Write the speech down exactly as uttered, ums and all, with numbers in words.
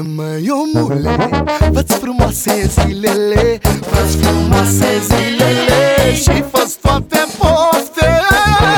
Măi omule, fă-ți frumoase zilele, fă-ți frumoase zilele și fă-ți toate pofte